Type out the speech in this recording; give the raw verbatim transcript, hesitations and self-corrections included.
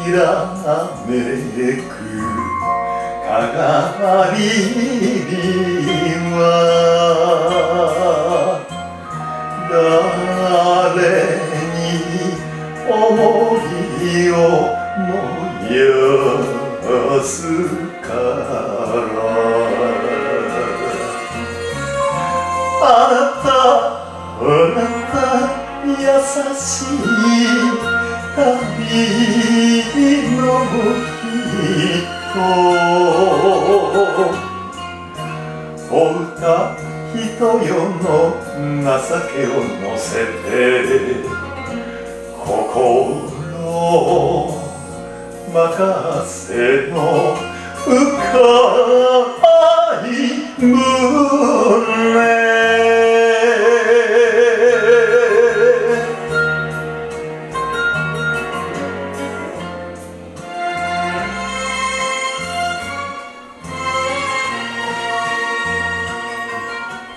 らめく鏡には誰に思いを燃やすからあなたあなた優しい旅の人お歌人よの情けを乗せて心任せの深い胸